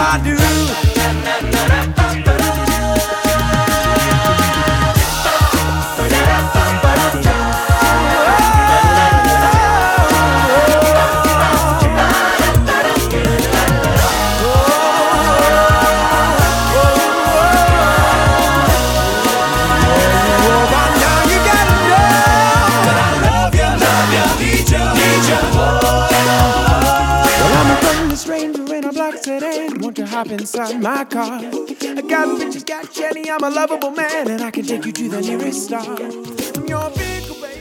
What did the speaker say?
I do. Want to hop inside my car? I got bitches, got Jenny, I'm a lovable man, and I can take you to the nearest star. I'm your big baby.